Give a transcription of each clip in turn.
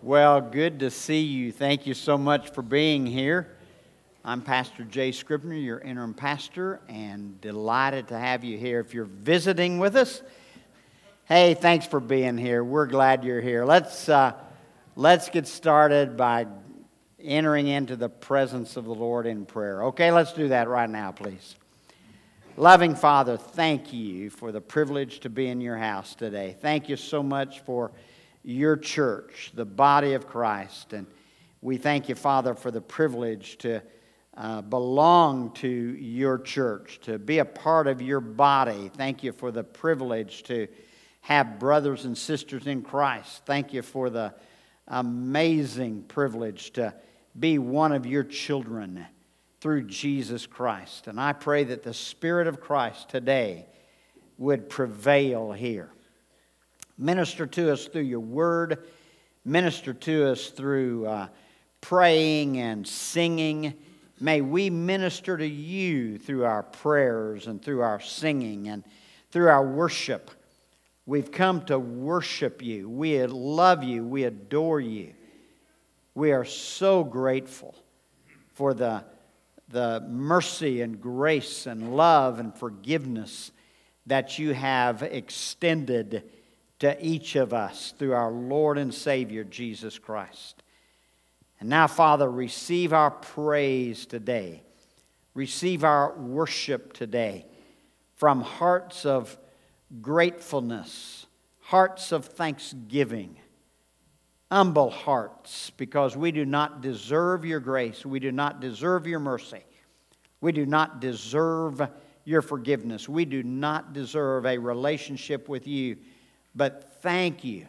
Well, good to see you. Thank you so much for being here. I'm Pastor Jay Scribner, your interim pastor, and delighted to have you here. If you're visiting with us, hey, thanks for being here. We're glad you're here. Let's get started by entering into the presence of the Lord in prayer. Okay, let's do that right now, please. Loving Father, thank you for the privilege to be in your house today. Thank you so much for your church, the body of Christ. And we thank you, Father, for the privilege to belong to your church, to be a part of your body. Thank you for the privilege to have brothers and sisters in Christ. Thank you for the amazing privilege to be one of your children through Jesus Christ. And I pray that the Spirit of Christ today would prevail here. Minister to us through your word. Minister to us through praying and singing. May we minister to you through our prayers and through our singing and through our worship. We've come to worship you. We love you. We adore you. We are so grateful for the mercy and grace and love and forgiveness that you have extended to each of us through our Lord and Savior, Jesus Christ. And now, Father, receive our praise today. Receive our worship today from hearts of gratefulness, hearts of thanksgiving, humble hearts, because we do not deserve your grace. We do not deserve your mercy. We do not deserve your forgiveness. We do not deserve a relationship with you. But thank you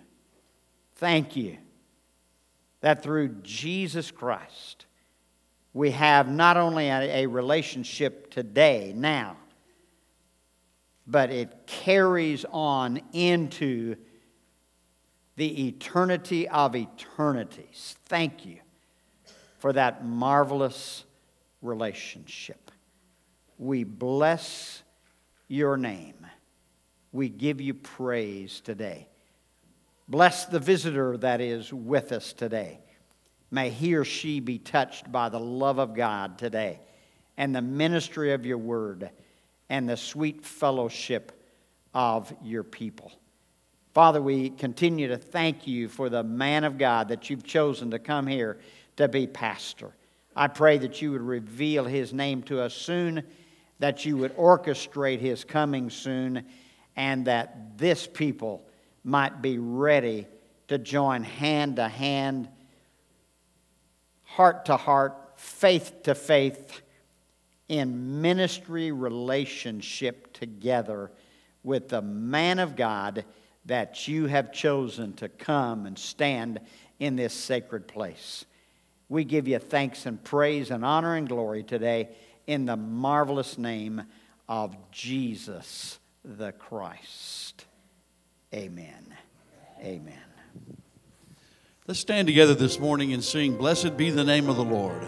that through Jesus Christ we have not only a relationship today, now, but it carries on into the eternity of eternities. Thank you for that marvelous relationship. We bless your name. We give you praise today. Bless the visitor that is with us today. May he or she be touched by the love of God today and the ministry of your word and the sweet fellowship of your people. Father, we continue to thank you for the man of God that you've chosen to come here to be pastor. I pray that you would reveal his name to us soon, that you would orchestrate his coming soon, and that this people might be ready to join hand to hand, heart to heart, faith to faith, in ministry relationship together with the man of God that you have chosen to come and stand in this sacred place. We give you thanks and praise and honor and glory today in the marvelous name of Jesus the Christ. Amen. Amen. Let's stand together this morning and sing, "Blessed be the name of the Lord."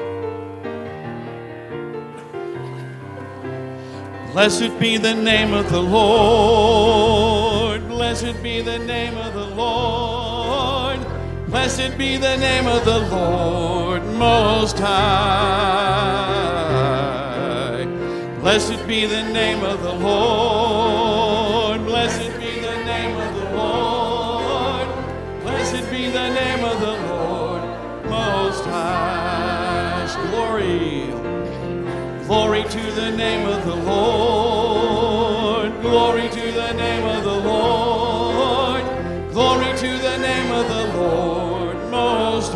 Blessed be the name of the Lord. Blessed be the name of the Lord. Blessed be the name of the Lord Most High. Blessed be the name of the Lord. Blessed be the name of the Lord. Blessed be the name of the Lord Most High. Glory. Glory to the name of the Lord. Glory to the name of the Lord. Glory to the name of the Lord Most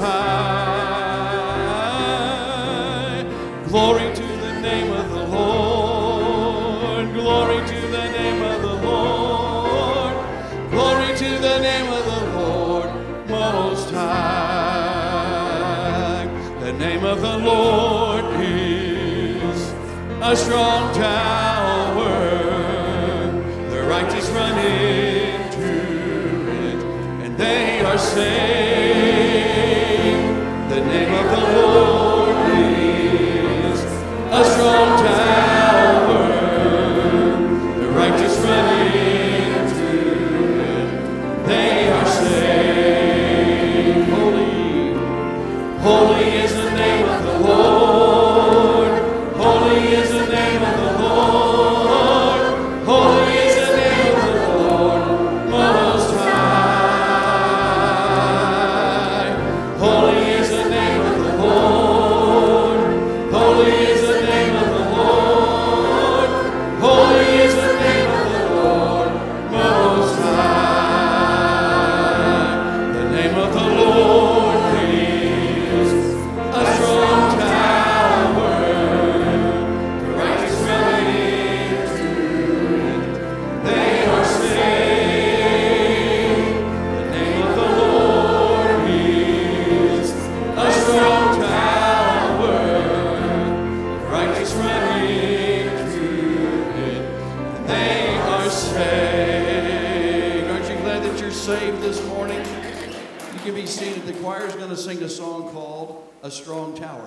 High. Glory to the name of the Lord. Glory to the name of the Lord. Glory to the name of the Lord Most High. The name of the Lord is a strong tower. The righteous run into it, and they are saved. The name of the Lord is a strong tower. The righteous run into it, they are saved. Holy is the name of the Lord. Holy is the name of the Lord. Holy is the name of the Lord Most High. Holy is the name of the Lord. Holy is the name of the Lord. Holy is the name of the Lord Most High. The name of the Lord is a strong tower. The righteous run into it. They are saved. The name of the Lord is a strong tower. The righteous run into it. They are saved. Aren't you glad that you're saved this morning? You can be seated. The choir is going to sing a song called A Strong Tower.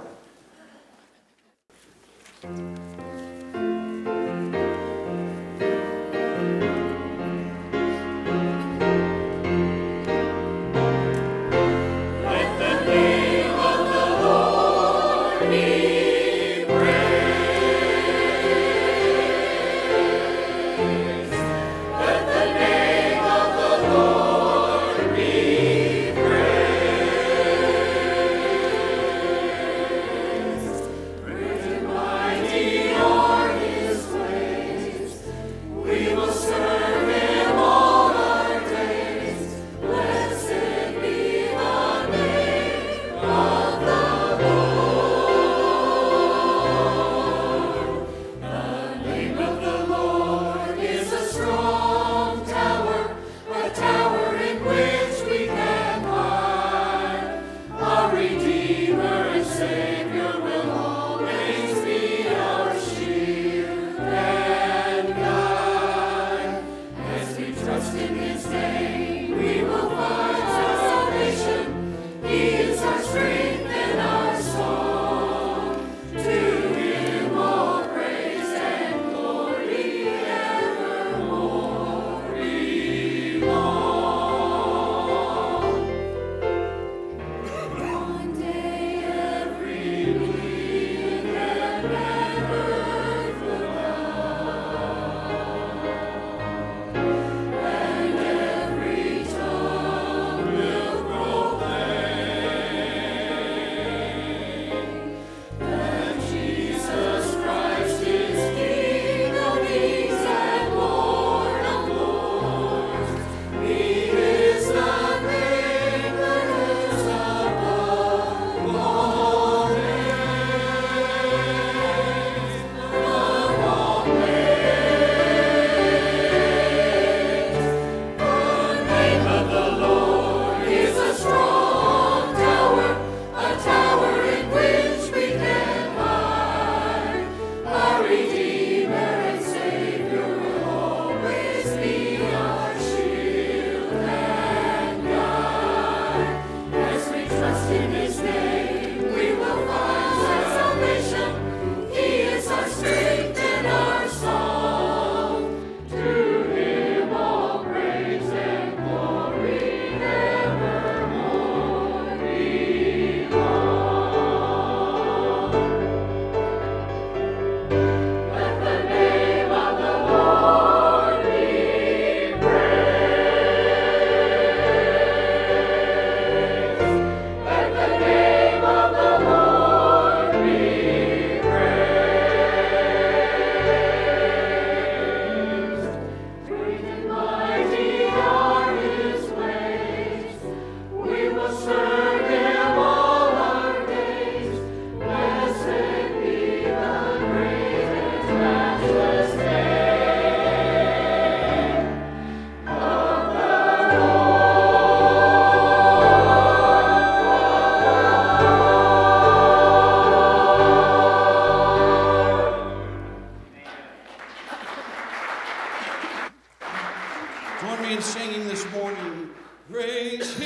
Join me in singing this morning. Praise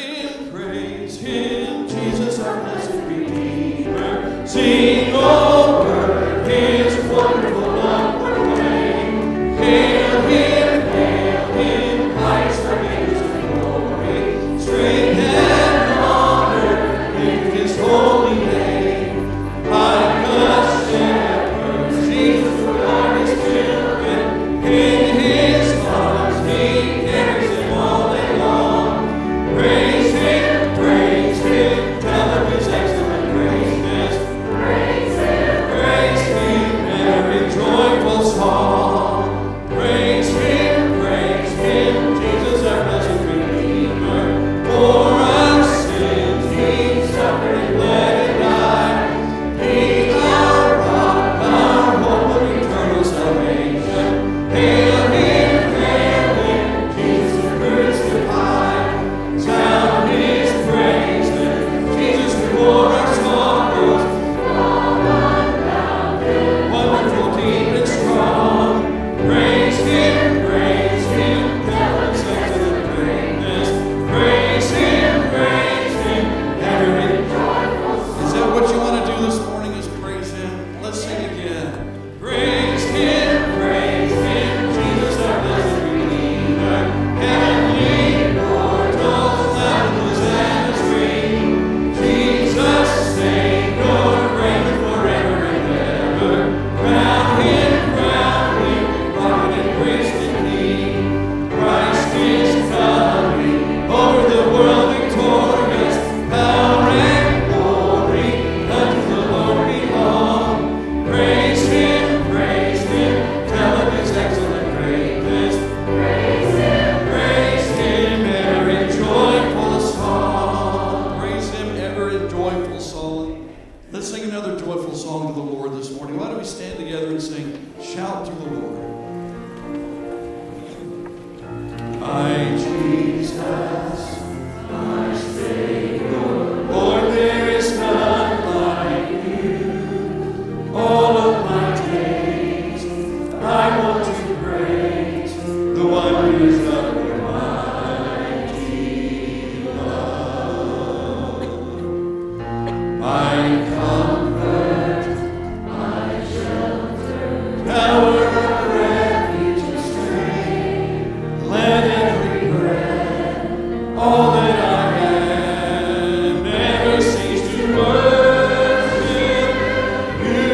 Him, Jesus our blessed Redeemer. Sing over His wonderful upward way. Hail Him, Christ our Maker's glory. Strength and honor in His holy stand together and sing, Shout to the Lord. My Jesus, my Savior, Lord, there is none like you. All of my days, I want to praise the wonders of your mighty love. My comfort, my shelter, tower of refuge and strength, let every breath, all that I am, never cease to worship you.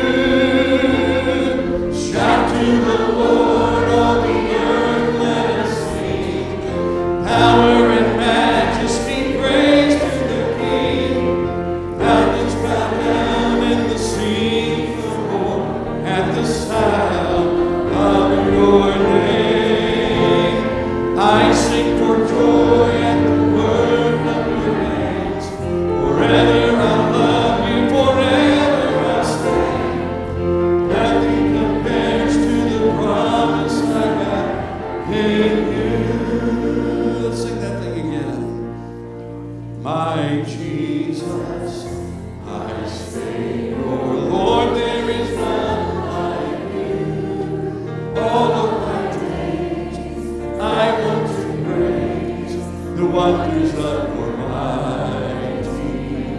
Shout to the Lord, all the earth, let us sing. Power and majesty, praise to the King. Mountains bow down and the seas roar at the sound of your name. I sing for joy at the word of your hands. Forever I'll love you, forever I'll stand. Nothing compares to the promise I got in you. Let's sing that thing again. My Jesus, my Savior, Lord, there is none like you. All of my days, I want to praise the wonders of your mighty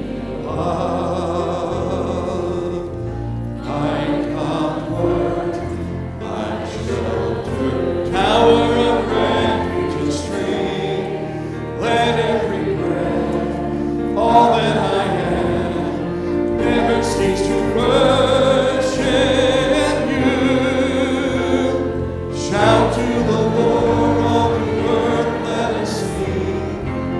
love. My comfort, my shelter, tower of refuge and strength, let every breath, all that I am, never cease to worship you. Shout to the Lord, all the earth, let us sing.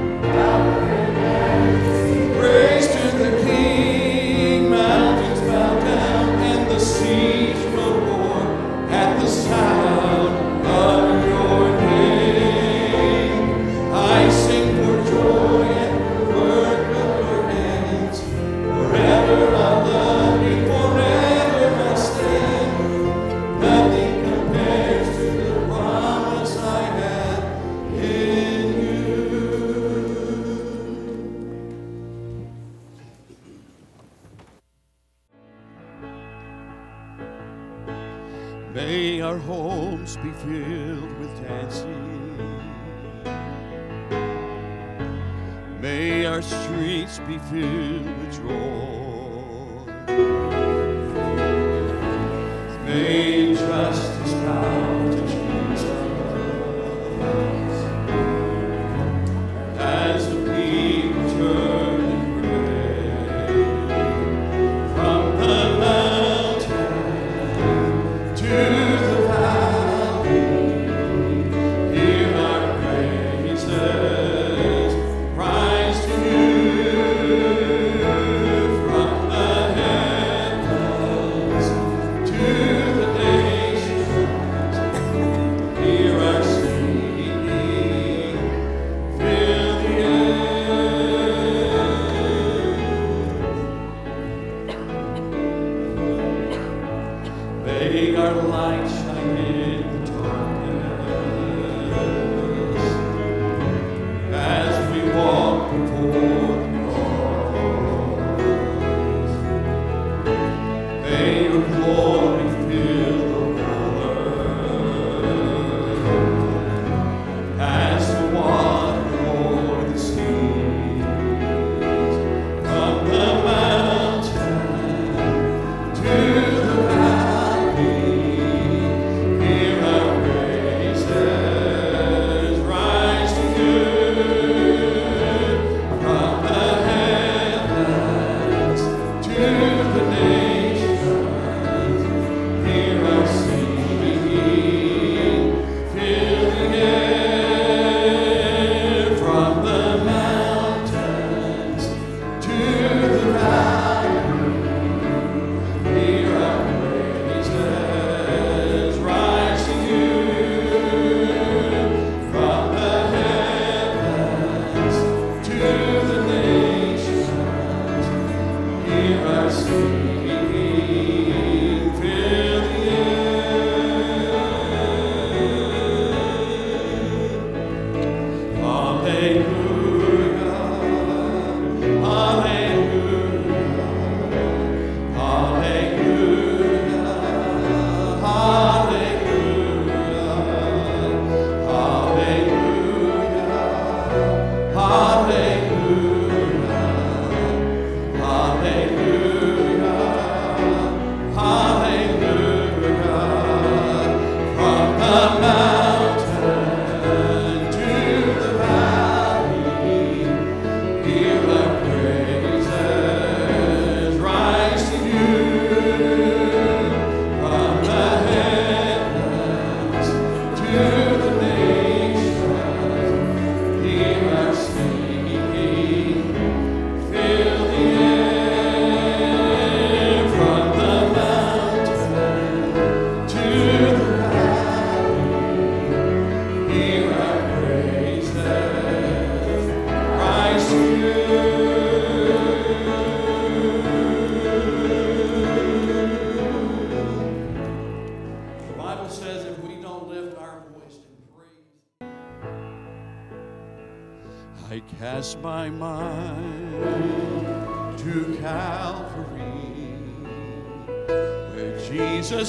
Praise to the King, mountains bow down and the seas will roar at the sound of your name. I sing for joy at the work of your hands. Forever I'll love you, forever I'll stand. Nothing compares to the promise I have in you. May our homes be filled with dancing. May our streets be filled with joy. May justice bow to Jesus as the people turn and pray. From the mountain to the valley, hear our praises, rise to you. From the heavens to the nations, cast my mind to Calvary, where Jesus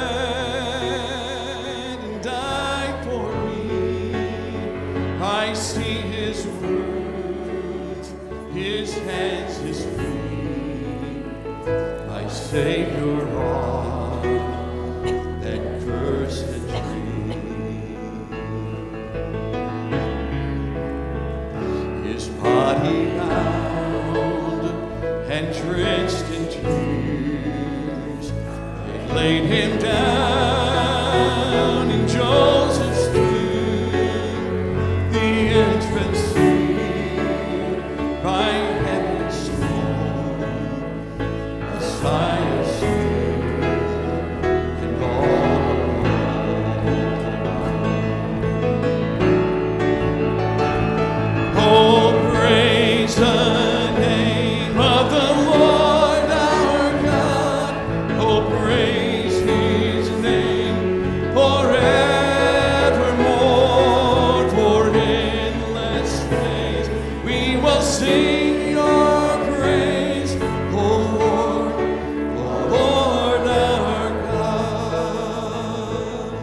bled and died for me. I see his wounds, his hands, his feet, my Savior on that cursed tree. His body bound and drenched in tears, they laid him down in Joseph's tomb, the entrance sealed by heaven's stone, a sign of sin and all alone. Oh, praise the name of the Lord our God. Oh, praise his name forevermore. For endless days we will sing your praise, O Lord our God.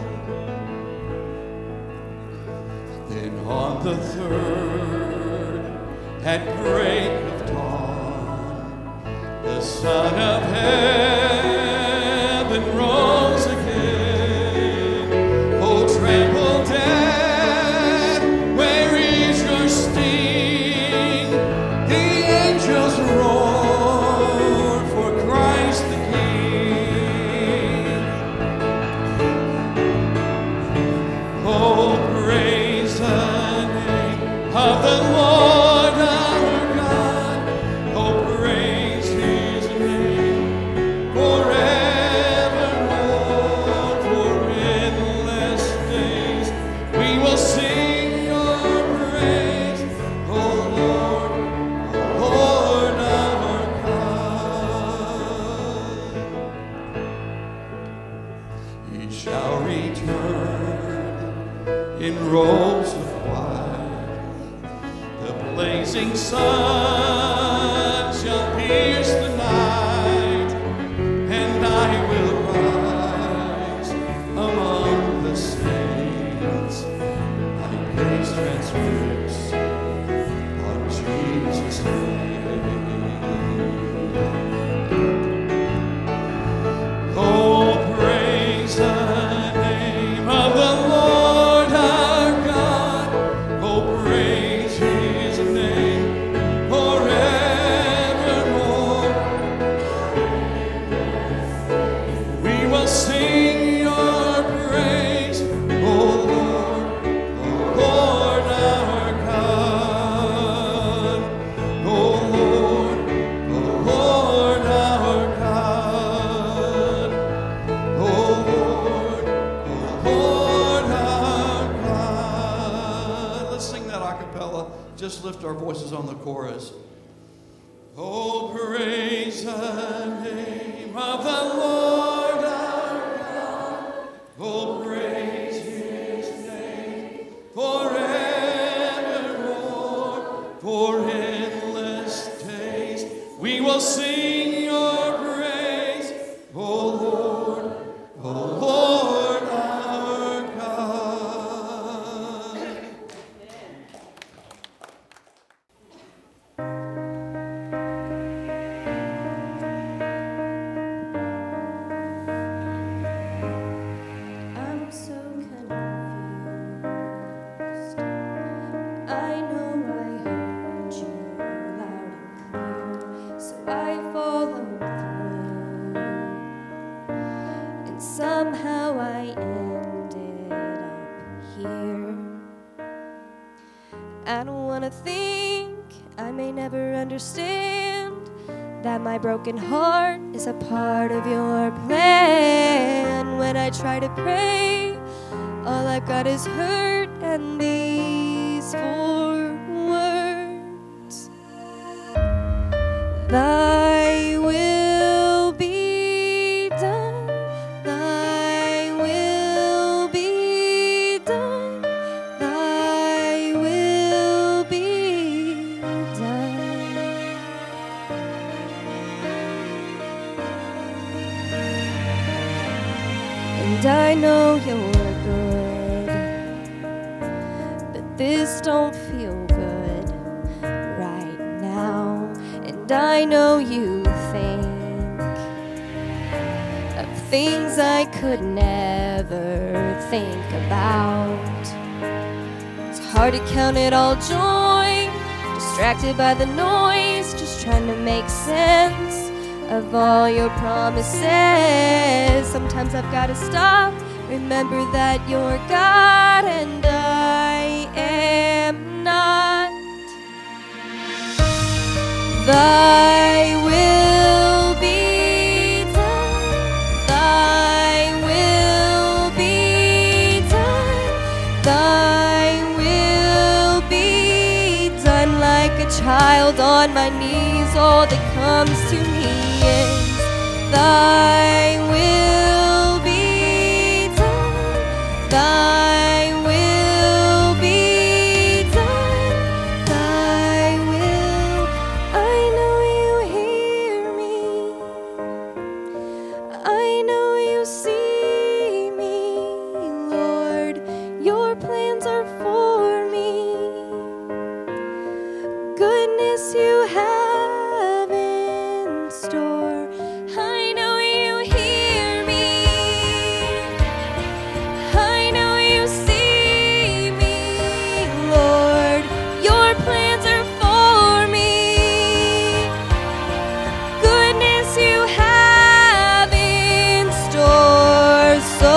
Then on the third, at break of dawn, the Son of Heaven rose again. Oh, tremble death, where is your sting? The angels roar for Christ the King. Oh, praise the name of the Lord our God. Oh, praise his name forevermore. For endless days we will sing your praise, O Lord our God. He shall return in robes of white, the blazing sun shall pierce the night, and I will rise among the saints. My gaze transfixed on Jesus' name. Oh, praise the name of the Lord our God. Oh, praise his name forevermore. We will sing your praise, O Lord our God. O Lord our God. O Lord our God. Let's sing that a cappella. Just lift our voices on the chorus. Oh, praise the name of the Lord our God. Oh, praise his name forevermore. For endless days we will sing your praise, O Lord our God. I'm so confused. I know I heard you loud and clear, so I followed through. And somehow I ended up here. I don't wanna think, I may never understand that my broken heart is a part of your plan. When I try to pray, all I've got is hurt and these 4 words. Thy will be done, thy will be done, thy will be and I know you're good, but this don't feel good right now. And I know you think of things I could never think about. It's hard to count it all joy, distracted by the noise, just trying to make sense of all your promises. Sometimes I've got to stop, remember that you're God and I am not. Thy will be done, thy will be done, thy will be done. Like a child on my knees, all that comes to me is thy will be done, thy will be done, thy will. I know you hear me, I know you see me, Lord, your plans are for me, goodness you have in store. I know you hear me, I know you see me, Lord, your plans are for me, goodness you have in store. So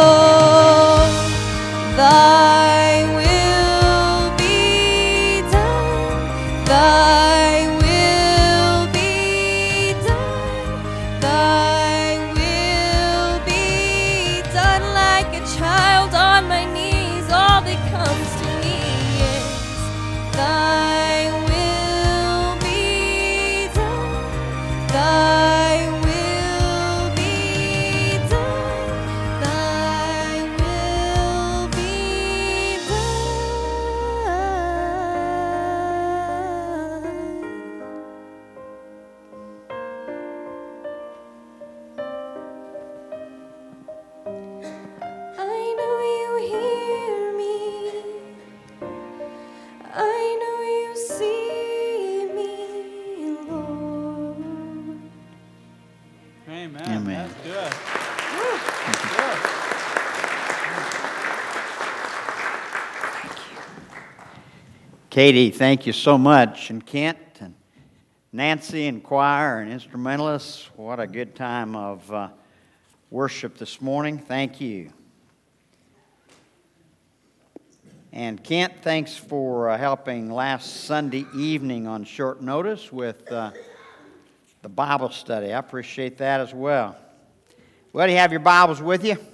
thy will be done, thy will be done, thy will be done. Like a child on my knees, all that comes to me is thy will be done, thy will be done, thy will be done. I know you hear me, I know you see me, Lord. Amen. Amen. That's good. Katie, thank you so much. And Kent and Nancy and choir and instrumentalists, what a good time of worship this morning. Thank you. And Kent, thanks for helping last Sunday evening on short notice with the Bible study. I appreciate that as well. Well, do you have your Bibles with you?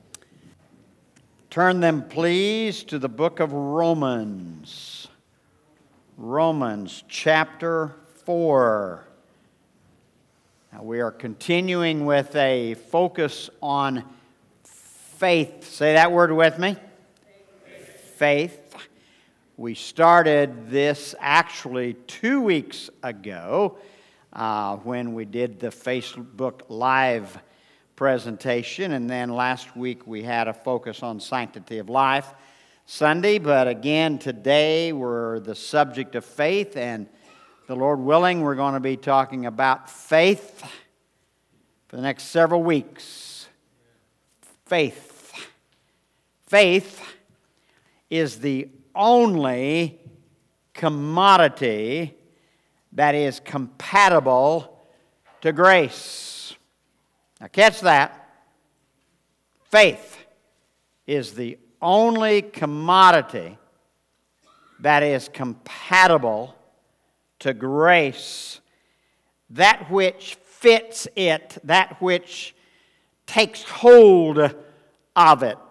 Turn them, please, to the book of Romans. Romans chapter 4. Now, we are continuing with a focus on faith. Say that word with me. Faith. We started this actually 2 weeks ago when we did the Facebook Live presentation, and then last week we had a focus on sanctity of life Sunday, but again today we're the subject of faith, and the Lord willing we're going to be talking about faith for the next several weeks. Faith. Faith is the only commodity that is compatible to grace. Now catch that. Faith is the only commodity that is compatible to grace. That which fits it, that which takes hold of it,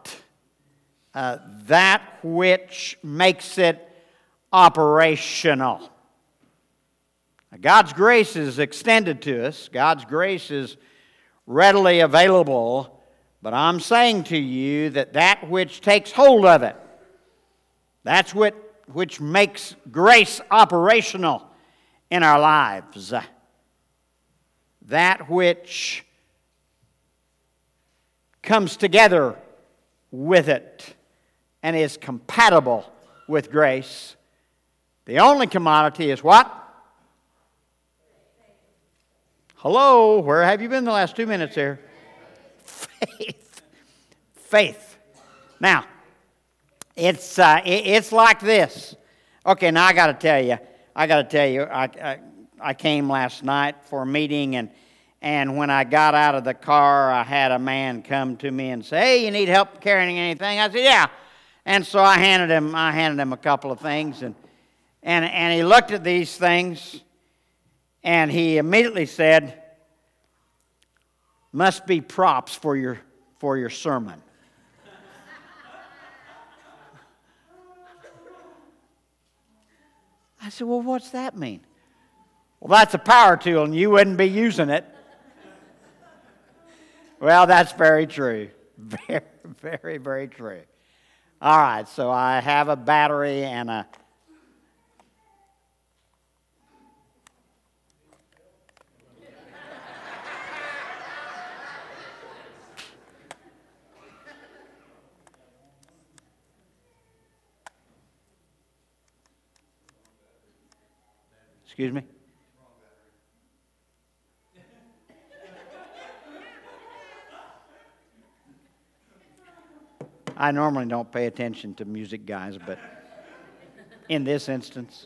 that which makes it operational. Now, God's grace is extended to us. God's grace is readily available. But I'm saying to you that that which takes hold of it, that's which makes grace operational in our lives. That which comes together with it and is compatible with grace. The only commodity is what? Hello, where have you been the last 2 minutes here? Faith. Faith. Now, it's like this. Okay, now I got to tell you, I came last night for a meeting, and when I got out of the car, I had a man come to me and say, "Hey, you need help carrying anything?" I said, "Yeah." And so I handed him a couple of things, and he looked at these things, and he immediately said, "Must be props for your sermon." I said, "Well, what's that mean?" "Well, that's a power tool, and you wouldn't be using it." Well, that's very true. Very, very, very true. All right, so I have a battery and a... Excuse me? I normally don't pay attention to music guys, but in this instance.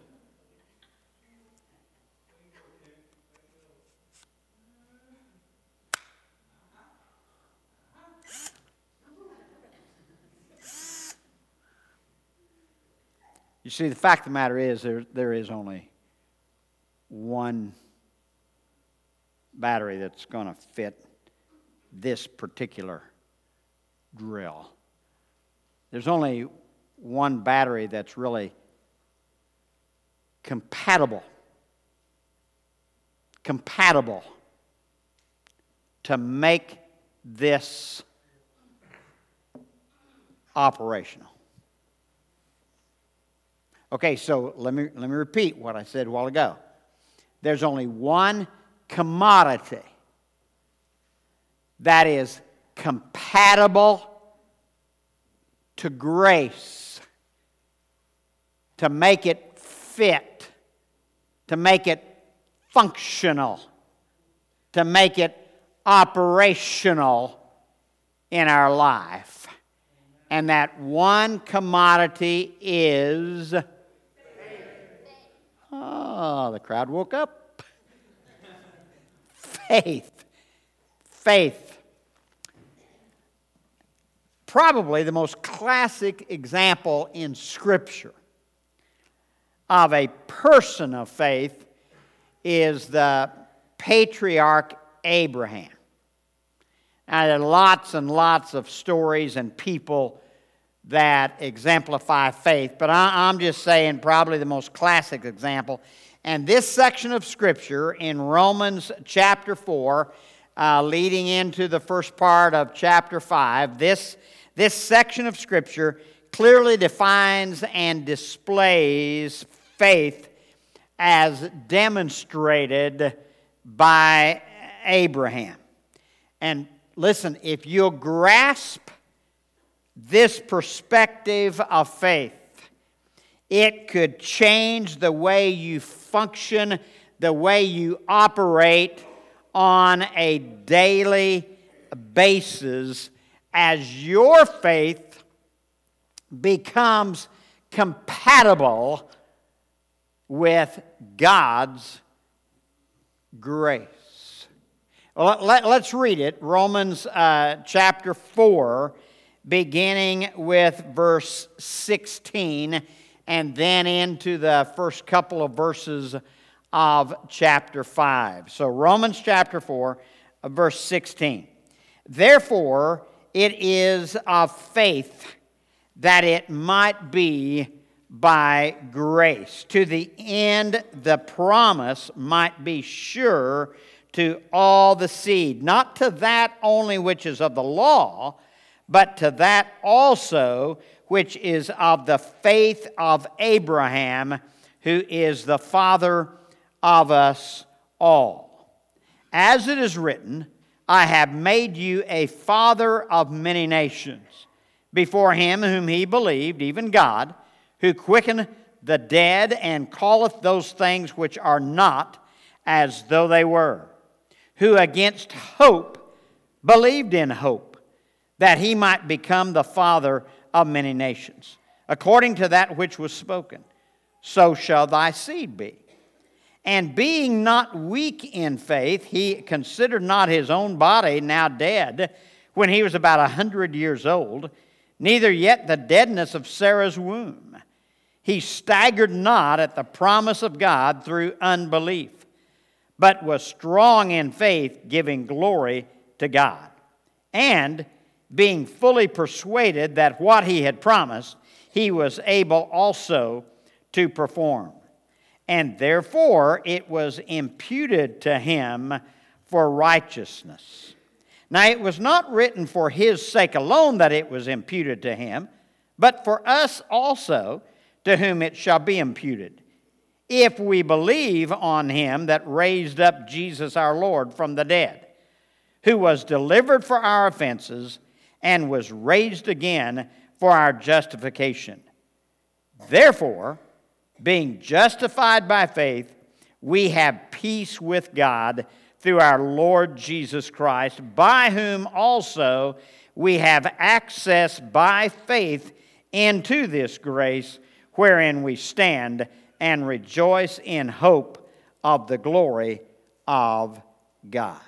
You see, the fact of the matter is there is only one battery that's going to fit this particular drill. There's only one battery that's really compatible to make this operational. Okay, so let me repeat what I said a while ago. There's only one commodity that is compatible to grace, to make it fit, to make it functional, to make it operational in our life. And that one commodity is... Oh, the crowd woke up. Faith. Faith. Probably the most classic example in Scripture of a person of faith is the patriarch Abraham. Now, there are lots and lots of stories and people that exemplify faith, but I'm just saying probably the most classic example. And this section of Scripture in Romans chapter 4, leading into the first part of chapter 5, this section of Scripture clearly defines and displays faith as demonstrated by Abraham. And listen, if you'll grasp this perspective of faith, it could change the way you function, the way you operate on a daily basis as your faith becomes compatible with God's grace. Well, let's read it. Romans chapter 4, beginning with verse 16, and then into the first couple of verses of chapter 5. So Romans chapter 4, verse 16. Therefore, it is of faith that it might be by grace, to the end the promise might be sure to all the seed, not to that only which is of the law, but to that also which is of the faith of Abraham, who is the father of us all. As it is written, I have made you a father of many nations, before him whom he believed, even God, who quickeneth the dead and calleth those things which are not as though they were, who against hope believed in hope, that he might become the father of many nations, according to that which was spoken, so shall thy seed be. And being not weak in faith, he considered not his own body now dead, when he was about 100 years old, neither yet the deadness of Sarah's womb. He staggered not at the promise of God through unbelief, but was strong in faith, giving glory to God. And being fully persuaded that what he had promised, he was able also to perform. And therefore it was imputed to him for righteousness. Now it was not written for his sake alone that it was imputed to him, but for us also, to whom it shall be imputed, if we believe on him that raised up Jesus our Lord from the dead, who was delivered for our offenses and was raised again for our justification. Therefore, being justified by faith, we have peace with God through our Lord Jesus Christ, by whom also we have access by faith into this grace wherein we stand and rejoice in hope of the glory of God.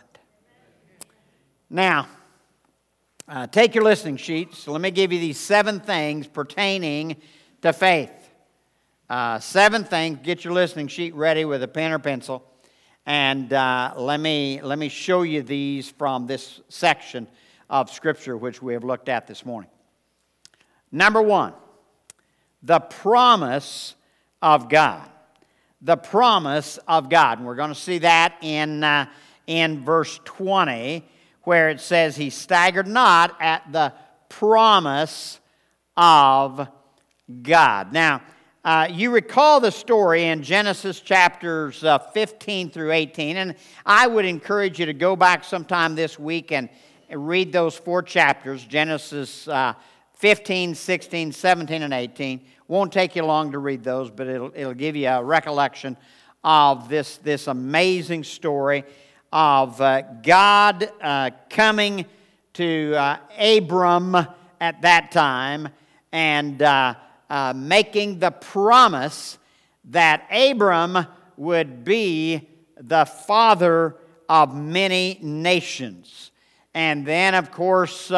Now, take your listening sheets. Let me give you these 7 things pertaining to faith. 7 things. Get your listening sheet ready with a pen or pencil. And let me show you these from this section of Scripture which we have looked at this morning. Number 1, the promise of God. The promise of God. And we're going to see that in verse 20, where it says, he staggered not at the promise of God. Now, you recall the story in Genesis chapters 15 through 18, and I would encourage you to go back sometime this week and read those 4 chapters, Genesis 15, 16, 17, and 18. Won't take you long to read those, but it'll give you a recollection of this amazing story of God coming to Abram at that time and making the promise that Abram would be the father of many nations. And then, of course,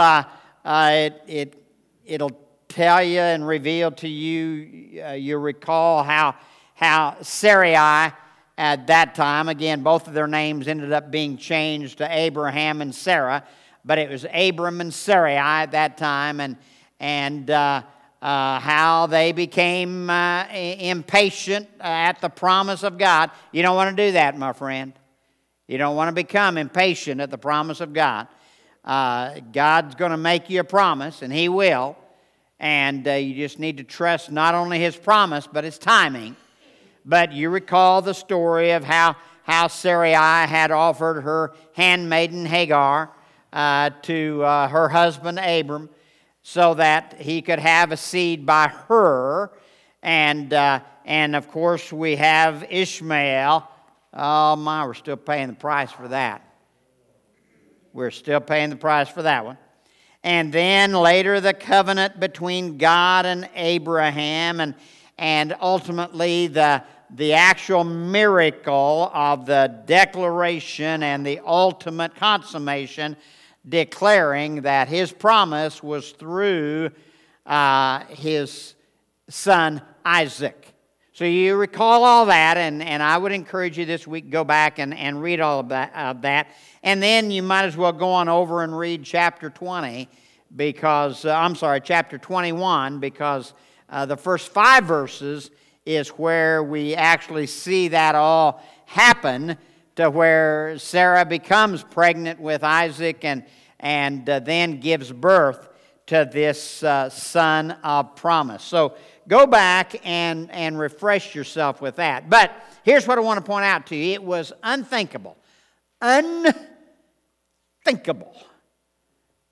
it'll tell you and reveal to you, you recall how Sarai at that time, again, both of their names ended up being changed to Abraham and Sarah, but it was Abram and Sarai at that time, and how they became impatient at the promise of God. You don't want to do that, my friend. You don't want to become impatient at the promise of God. God's going to make you a promise, and He will, and you just need to trust not only His promise, but His timing. But you recall the story of how Sarai had offered her handmaiden Hagar to her husband Abram, so that he could have a seed by her. And of course, we have Ishmael. Oh my, we're still paying the price for that. We're still paying the price for that one. And then later, the covenant between God and Abraham, and ultimately the actual miracle of the declaration and the ultimate consummation, declaring that His promise was through His son Isaac. So you recall all that, and I would encourage you this week, go back and read all of that. And then you might as well go on over and read chapter 20, chapter 21, because the first 5 verses is where we actually see that all happen, to where Sarah becomes pregnant with Isaac and then gives birth to this son of promise. So go back and refresh yourself with that. But here's what I want to point out to you. It was unthinkable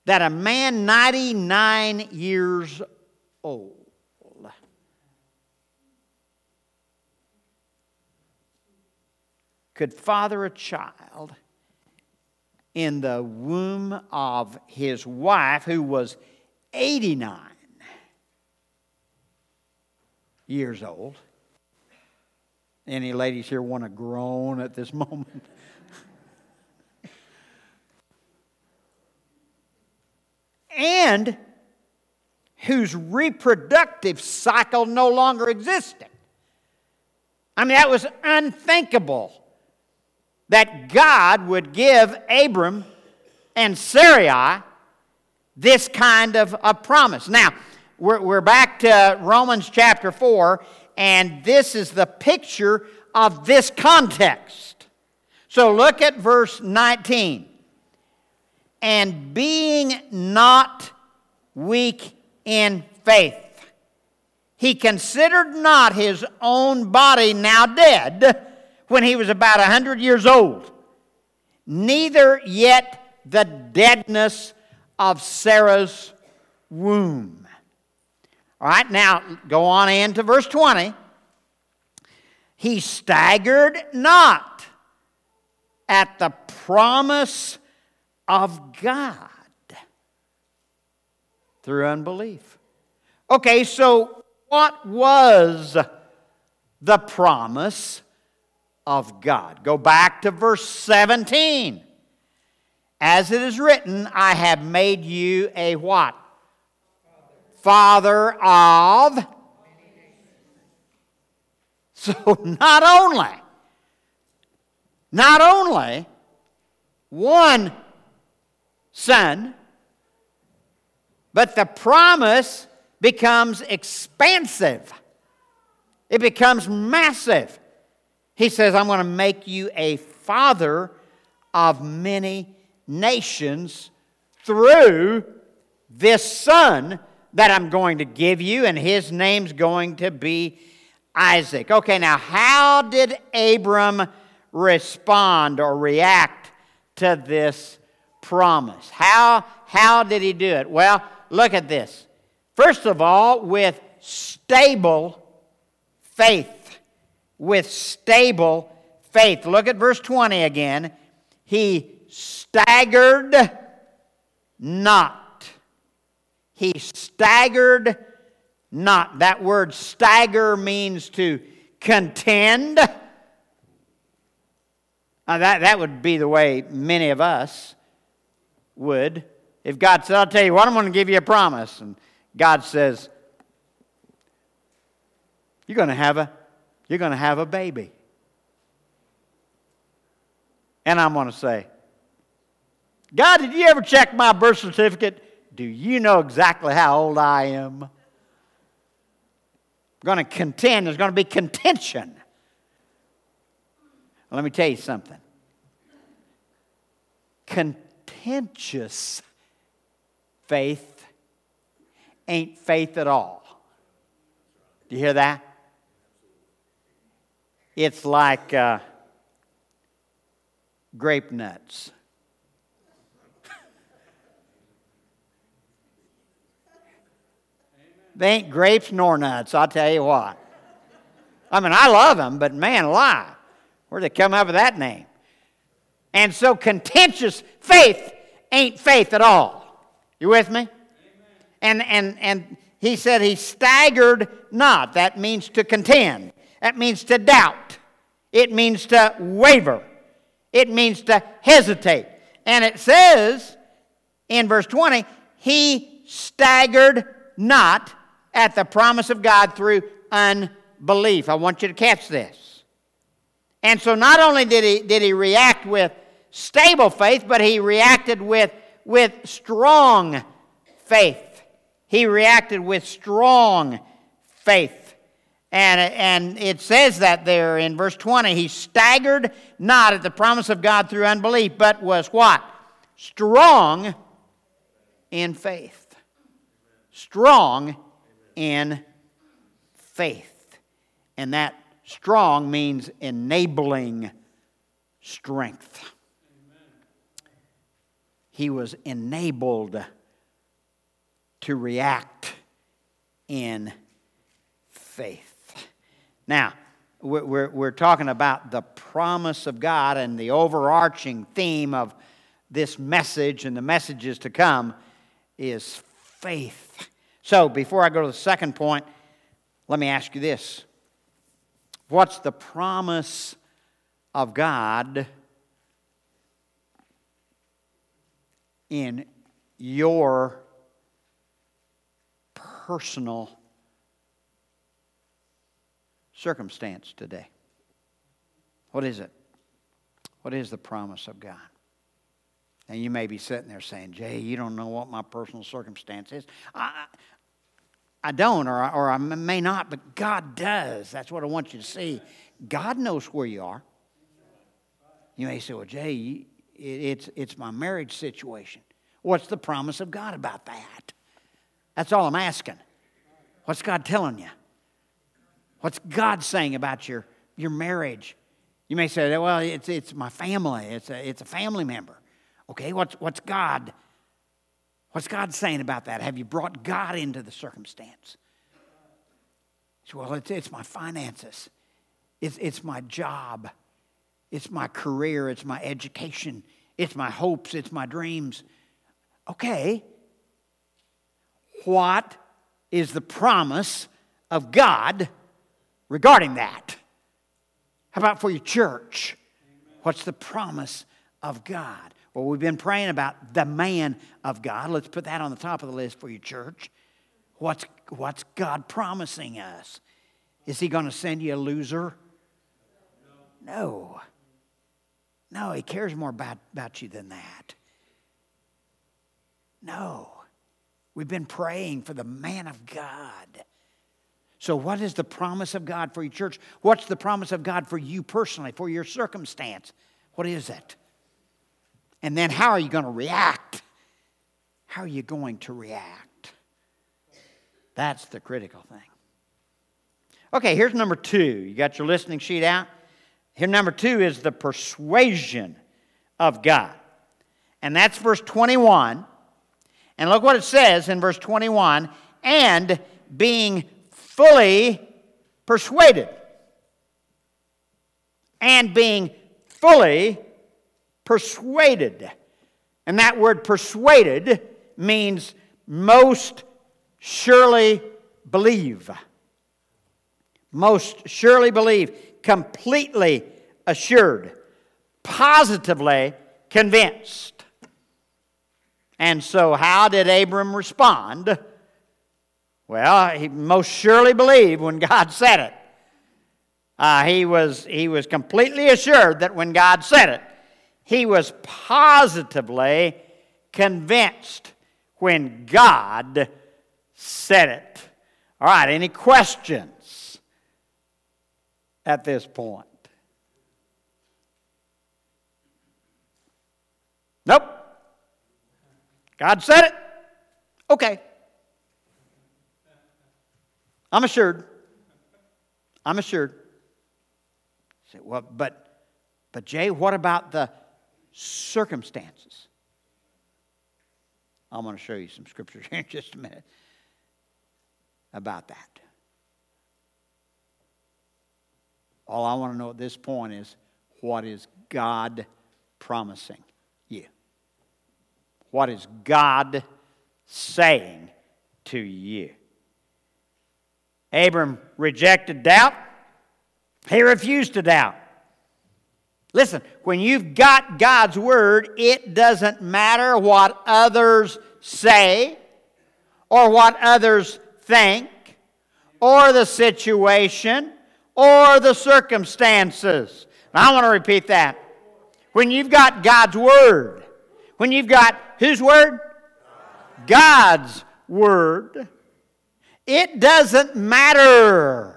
that a man 99 years old could father a child in the womb of his wife who was 89 years old. Any ladies here want to groan at this moment? And whose reproductive cycle no longer existed. I mean, that was unthinkable that God would give Abram and Sarai this kind of a promise. Now, we're back to Romans chapter 4, and this is the picture of this context. So look at verse 19. And being not weak in faith, he considered not his own body now dead, when he was about 100 years old, neither yet the deadness of Sarah's womb. All right, now go on into verse 20. He staggered not at the promise of God through unbelief. Okay, so what was the promise of God? Go back to verse 17. As it is written, I have made you a what? Father of. So not only one son, but the promise becomes expansive. It becomes massive. He says, I'm going to make you a father of many nations through this son that I'm going to give you, and his name's going to be Isaac. Okay, now how did Abram respond or react to this promise? How did he do it? Well, look at this. First of all, with stable faith. With stable faith. Look at verse 20 again. He staggered not. He staggered not. That word stagger means to contend. That would be the way many of us would. If God said, I'll tell you what, I'm going to give you a promise. And God says, you're going to have a baby. And I'm going to say, God, did you ever check my birth certificate? Do you know exactly how old I am? I'm going to contend. There's going to be contention. Let me tell you something. Contentious faith ain't faith at all. Do you hear that? It's like grape nuts. They ain't grapes nor nuts, I'll tell you what. I mean, I love them, but man alive, where'd they come up with that name? And so contentious faith ain't faith at all. You with me? And he said he staggered not. That means to contend. That means to doubt. It means to waver. It means to hesitate. And it says in verse 20, he staggered not at the promise of God through unbelief. I want you to catch this. And so not only did he react with stable faith, but he reacted with strong faith. He reacted with strong faith. And it says that there in verse 20, he staggered not at the promise of God through unbelief, but was what? Strong in faith. Strong in faith. And that strong means enabling strength. he was enabled to react in faith. Now, we're talking about the promise of God, and the overarching theme of this message and the messages to come is faith. So, before I go to the second point, let me ask you this. What's the promise of God in your personal circumstance today? What is it? What is the promise of God? And you may be sitting there saying, Jay, you don't know what my personal circumstance is. I don't, or I may not, but God does. That's what I want you to see. God knows where you are. You may say, well, Jay, it's my marriage situation. What's the promise of God about that? That's all I'm asking. What's God telling you? What's God saying about your marriage? You may say, well, it's my family. It's a family member. Okay, what's God saying about that? Have you brought God into the circumstance? Well, it's my finances. It's my job. It's my career. It's my education. It's my hopes. It's my dreams. Okay. What is the promise of God regarding that? How about for your church? What's the promise of God? Well, we've been praying about the man of God. Let's put that on the top of the list for your church. What's God promising us? Is he going to send you a loser? No. No, he cares more about you than that. No. We've been praying for the man of God. So what is the promise of God for your church? What's the promise of God for you personally, for your circumstance? What is it? And then how are you going to react? How are you going to react? That's the critical thing. Okay, here's number 2. You got your listening sheet out? Here, number 2 is the persuasion of God. And that's verse 21. And look what it says in verse 21. And being fully persuaded. And being fully persuaded. And that word persuaded means most surely believe. Most surely believe. Completely assured. Positively convinced. And so how did Abram respond? Well, he most surely believed when God said it. He was completely assured that when God said it, he was positively convinced when God said it. All right, any questions at this point? Nope. God said it? Okay. I'm assured. I'm assured. Say, well, but Jay, what about the circumstances? I'm going to show you some scriptures here in just a minute about that. All I want to know at this point is, what is God promising you? What is God saying to you? Abram rejected doubt. He refused to doubt. Listen, when you've got God's word, it doesn't matter what others say or what others think or the situation or the circumstances. Now, I want to repeat that. When you've got God's word, when you've got whose word? God's word, it doesn't matter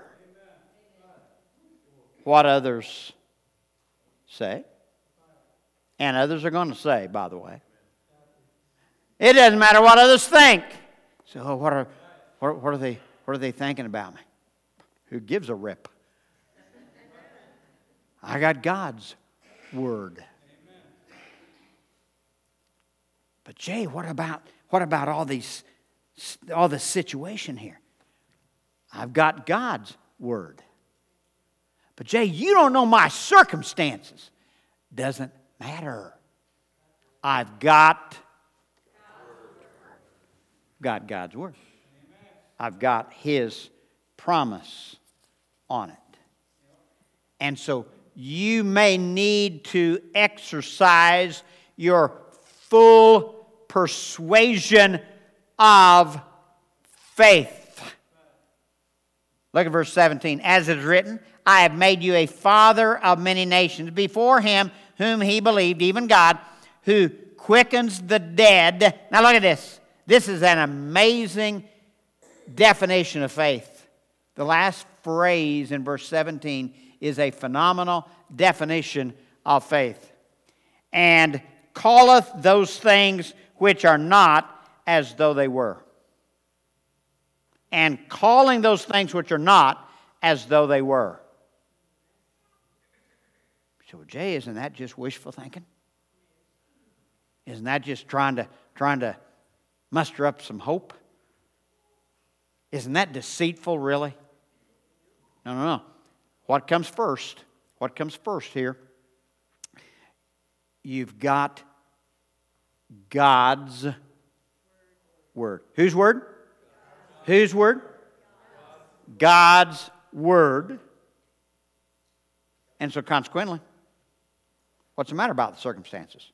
what others say. And others are going to say, by the way. It doesn't matter what others think. So what are they thinking about me? Who gives a rip? I got God's word. But Jay, what about all this situation here? I've got God's word. But Jay, you don't know my circumstances. Doesn't matter. I've got God's word. I've got His promise on it. And so you may need to exercise your full persuasion of faith. Look at verse 17. As it is written, I have made you a father of many nations before Him whom He believed, even God, who quickens the dead. Now look at this. This is an amazing definition of faith. The last phrase in verse 17 is a phenomenal definition of faith. And calleth those things which are not as though they were. And calling those things which are not as though they were. So, Jay, isn't that just wishful thinking? Isn't that just trying to muster up some hope? Isn't that deceitful, really? No. What comes first? What comes first here? You've got God's word. Whose word? Whose word? God's word. And so consequently, what's the matter about the circumstances?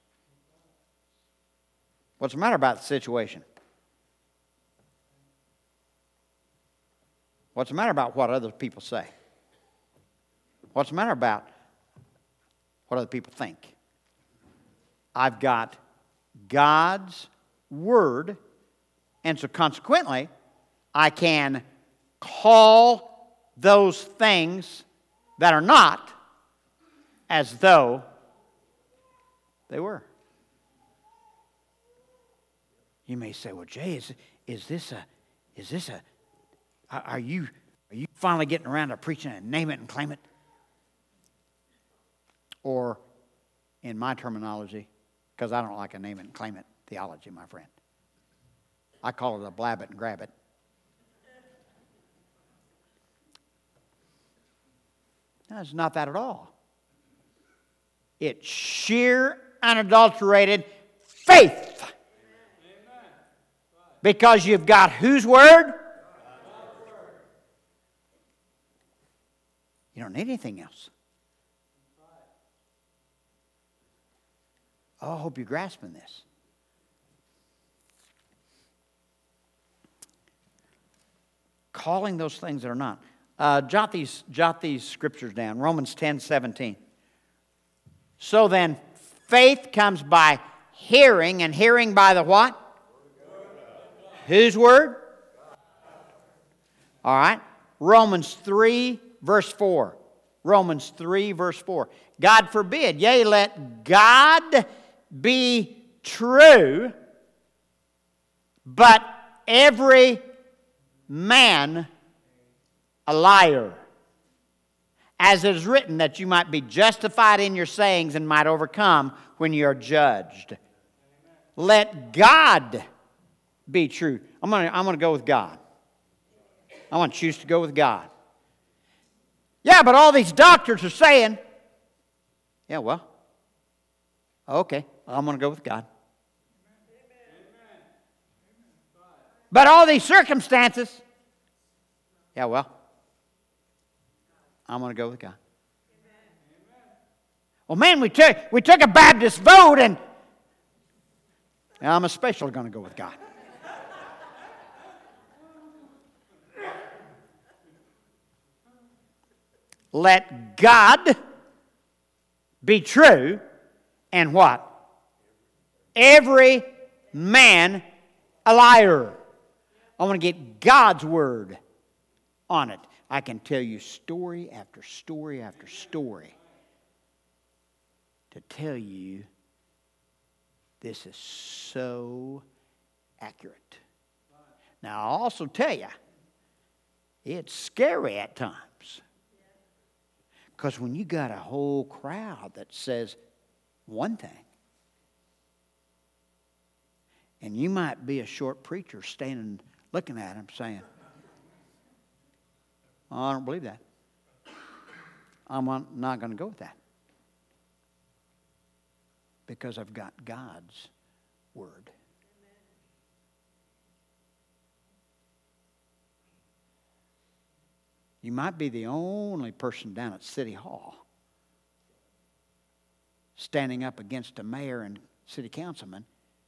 What's the matter about the situation? What's the matter about what other people say? What's the matter about what other people think? I've got God's word, and so consequently, I can call those things that are not as though they were. You may say, well, Jay, are you finally getting around to preaching and name it and claim it? Or, in my terminology, because I don't like a name it and claim it theology, my friend, I call it a blab it and grab it. No, it's not that at all. It's sheer, unadulterated faith. Because you've got whose word? You don't need anything else. Oh, I hope you're grasping this. Calling those things that are not. Jot these scriptures down. Romans 10:17. So then, faith comes by hearing, and hearing by the what? Whose word? All right. Romans 3, verse 4. Romans 3, verse 4. God forbid, yea, let God be true, but every man a liar. As it is written, that you might be justified in your sayings and might overcome when you are judged. Let God be true. I'm going to go with God. I want to choose to go with God. Yeah, but all these doctors are saying, yeah, well, okay, I'm going to go with God. But all these circumstances, yeah, well, I'm going to go with God. Well, man, we took a Baptist vote, and I'm especially going to go with God. Let God be true, and what? Every man a liar. I want to get God's word on it. I can tell you story after story after story to tell you this is so accurate. Now, I'll also tell you, it's scary at times. Because when you got a whole crowd that says one thing, And you might be a short preacher standing looking at him saying, oh, I don't believe that. I'm not going to go with that. Because I've got God's Word. You might be the only person down at City Hall standing up against a mayor and city councilman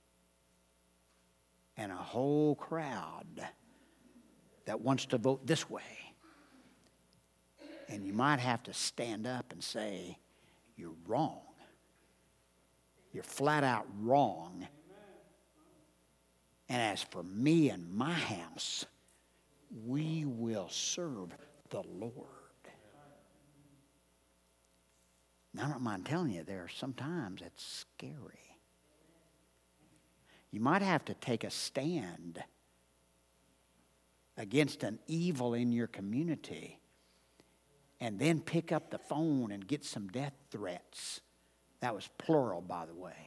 and a whole crowd that wants to vote this way. And you might have to stand up and say, you're wrong. You're flat out wrong. And as for me and my house, we will serve the Lord. Now, I don't mind telling you, there are sometimes it's scary. You might have to take a stand against an evil in your community and then pick up the phone and get some death threats. That was plural, by the way.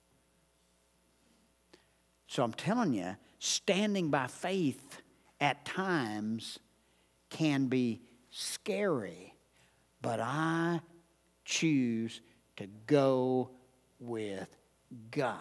So I'm telling you, standing by faith at times can be scary, but I choose to go with God.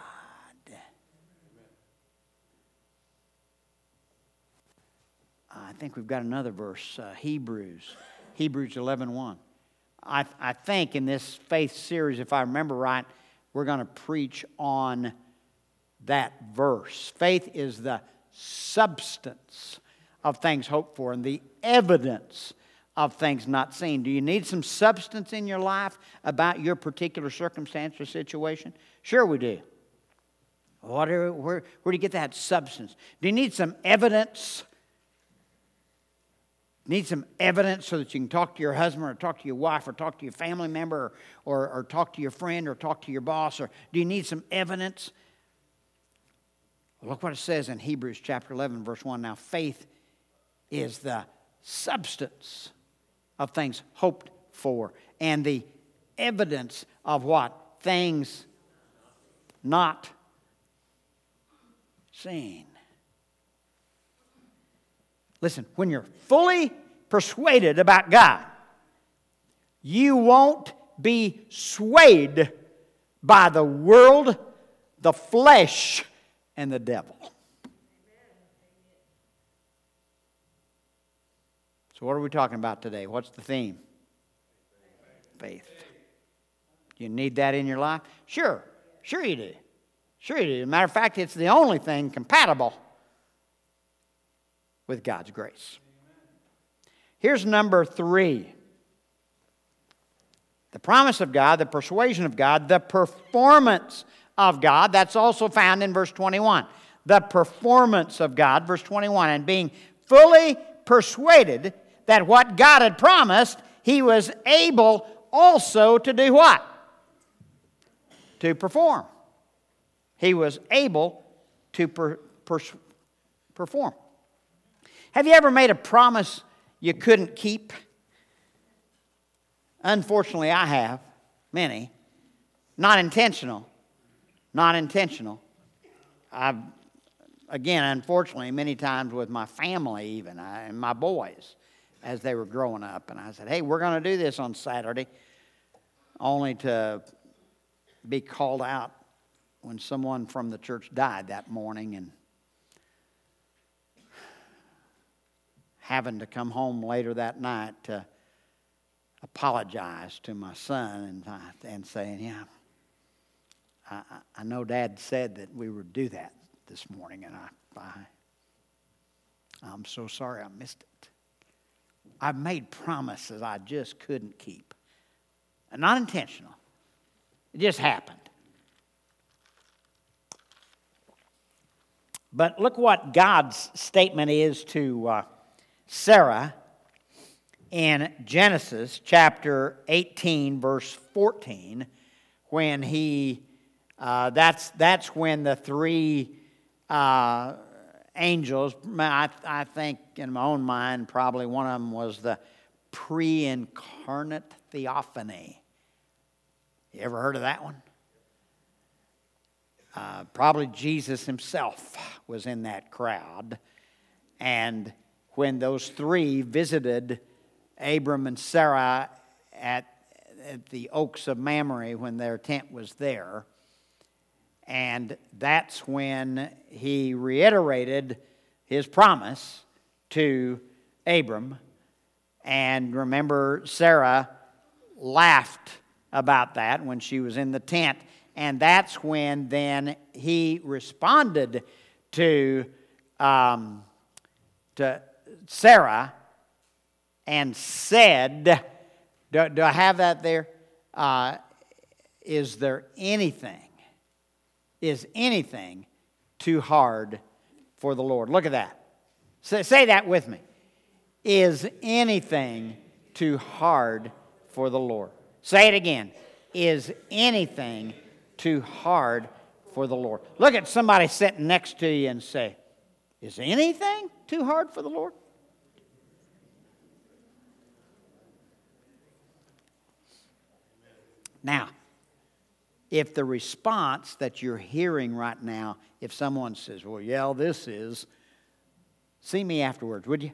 I think we've got another verse, Hebrews 11:1. I think in this faith series, if I remember right, we're going to preach on that verse. Faith is the substance of things hoped for and the evidence of things not seen. Do you need some substance in your life about your particular circumstance or situation? Sure we do. Where do you get that substance? Do you need some evidence? Need some evidence so that you can talk to your husband or talk to your wife or talk to your family member or talk to your friend or talk to your boss? Or do you need some evidence? Well, look what it says in Hebrews chapter 11, verse 1. Now, faith is the substance of things hoped for and the evidence of what? Things not seen. Listen, when you're fully persuaded about God, you won't be swayed by the world, the flesh, and the devil. So what are we talking about today? What's the theme? Faith. Do you need that in your life? Sure you do. Sure you do. As a matter of fact, it's the only thing compatible with God's grace. Here's number 3. The promise of God, the persuasion of God, the performance of God. That's also found in verse 21. The performance of God, verse 21. And being fully persuaded that what God had promised, He was able also to do what? To perform. He was able to perform. Have you ever made a promise you couldn't keep? Unfortunately, I have. Many. Not intentional. I've, again, unfortunately, many times with my family even, and my boys, as they were growing up. And I said, hey, we're going to do this on Saturday, only to be called out when someone from the church died that morning and having to come home later that night to apologize to my son and saying, yeah, I know Dad said that we would do that this morning, and I'm so sorry I missed it. I've made promises I just couldn't keep. And not intentional. It just happened. But look what God's statement is to Sarah in Genesis chapter 18, verse 14, when that's when the 3 angels, I think in my own mind, probably one of them was the pre-incarnate theophany. You ever heard of that one? Probably Jesus himself was in that crowd. And when those three visited Abram and Sarah at the Oaks of Mamre, when their tent was there, and that's when he reiterated his promise to Abram. And remember, Sarah laughed about that when she was in the tent. And that's when then he responded to Sarah and said, do I have that there? Is anything too hard for the Lord? Look at that. Say that with me. Is anything too hard for the Lord? Say it again. Is anything too hard for the Lord? Look at somebody sitting next to you and say, is anything too hard for the Lord? Now, if the response that you're hearing right now, if someone says, well, yeah, this is, see me afterwards, would you?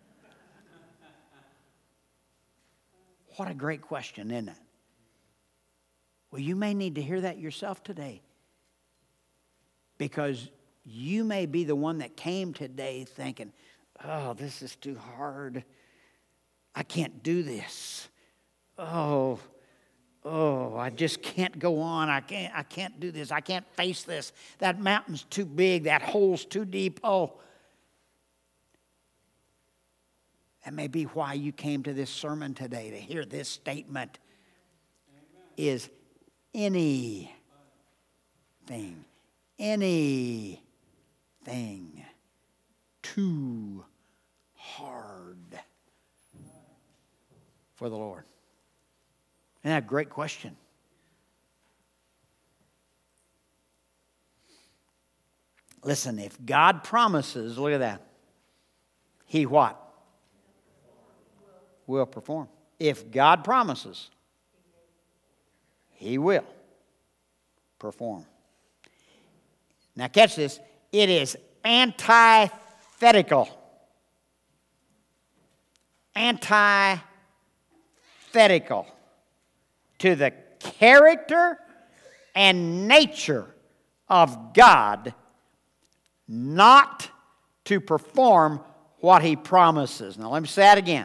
What a great question, isn't it? Well, you may need to hear that yourself today, because you may be the one that came today thinking, oh, this is too hard. I can't do this. Oh, I just can't go on. I can't do this. I can't face this. That mountain's too big. That hole's too deep. Oh. That may be why you came to this sermon today, to hear this statement. Is anything too hard for the Lord? Isn't that a great question? Listen, if God promises, look at that. He what? Will perform. If God promises, He will perform. Now catch this. It is antithetical. Antithetical to the character and nature of God not to perform what He promises. Now let me say that again.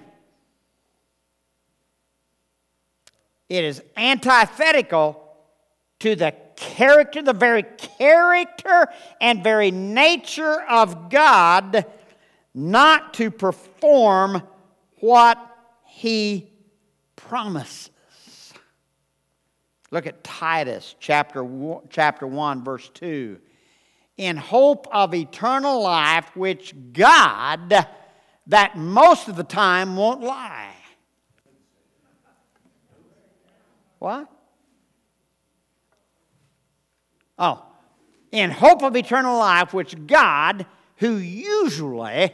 It is antithetical to the character, the very character and very nature of God not to perform what He promises. Look at Titus chapter 1, verse 2. In hope of eternal life, which God, that most of the time won't lie. What? Oh, in hope of eternal life, which God, who usually,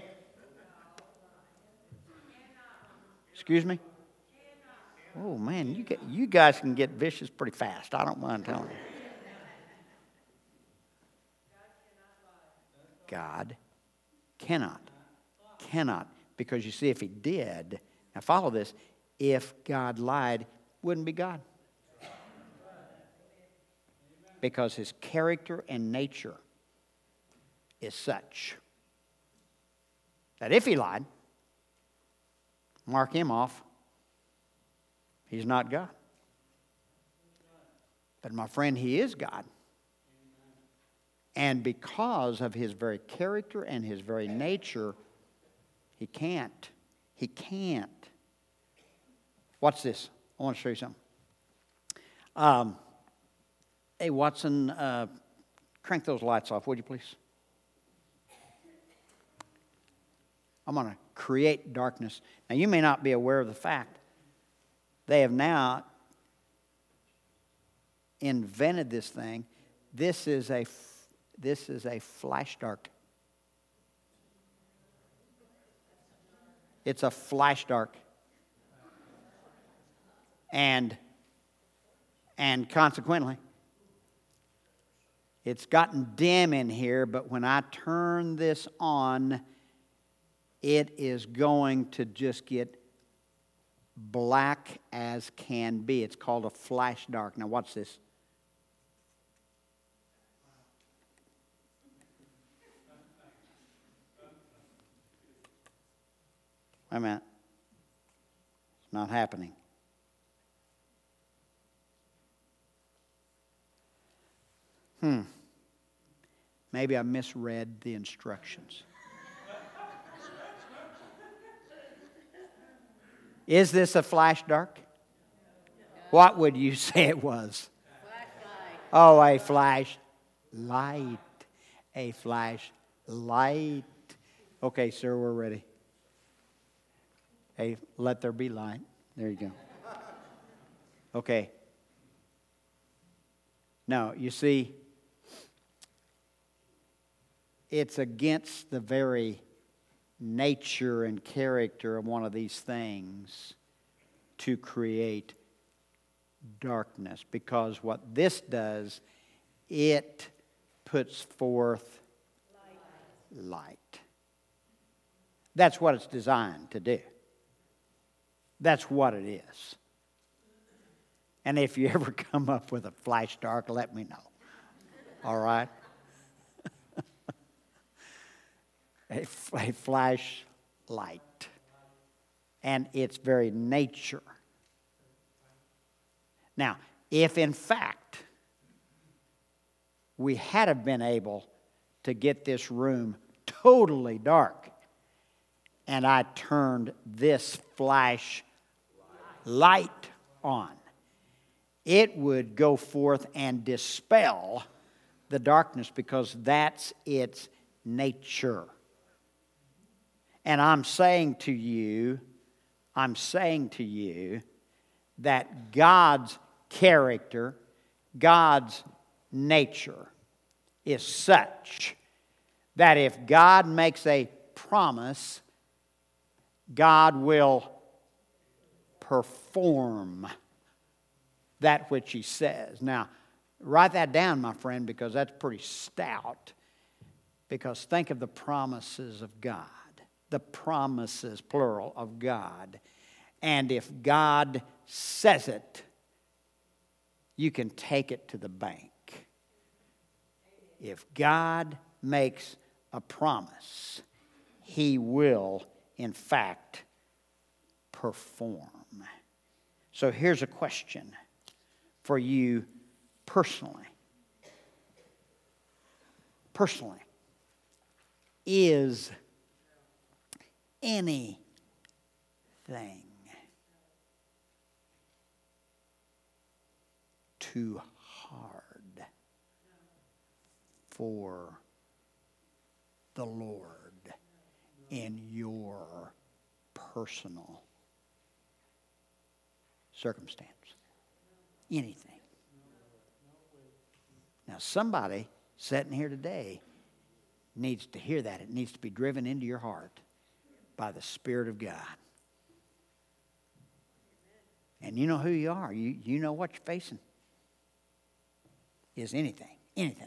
excuse me? Oh man, you guys can get vicious pretty fast. I don't mind telling you. God cannot. Because you see, if He did, now follow this, if God lied, wouldn't be God. Because His character and nature is such that if He lied, mark Him off. He's not God. But my friend, He is God. And because of His very character and His very nature, He can't. Watch this. I want to show you something. Hey, Watson, crank those lights off, would you please? I'm going to create darkness. Now, you may not be aware of the fact they have now invented this thing. This is a flash dark. It's a flash dark. And consequently, It's gotten dim in here, but when I turn this on, it is going to just get black as can be. It's called a flash dark. Now watch this. Wait a minute. It's not happening. Maybe I misread the instructions. Is this a flash dark? What would you say it was? Flashlight. Oh, a flash light. A flash light. Okay, sir, we're ready. Hey, let there be light. There you go. Okay. No, you see, it's against the very nature and character of one of these things to create darkness, because what this does, it puts forth light. That's what it's designed to do. That's what it is. And if you ever come up with a flash dark, let me know. All right? a flash light. And its very nature. Now, if in fact we had have been able to get this room totally dark, and I turned this flash light on, it would go forth and dispel the darkness, because that's its nature. And I'm saying to you that God's character, God's nature is such that if God makes a promise, God will perform that which He says. Now, write that down, my friend, because that's pretty stout. Because think of the promises of God. The promises, plural, of God. And if God says it, you can take it to the bank. If God makes a promise, He will, in fact, perform. So here's a question for you personally. Personally, is anything too hard for the Lord in your personal circumstance? Anything. Now, somebody sitting here today needs to hear that. It needs to be driven into your heart by the Spirit of God. And you know who you are. You know what you're facing. Is anything. Anything.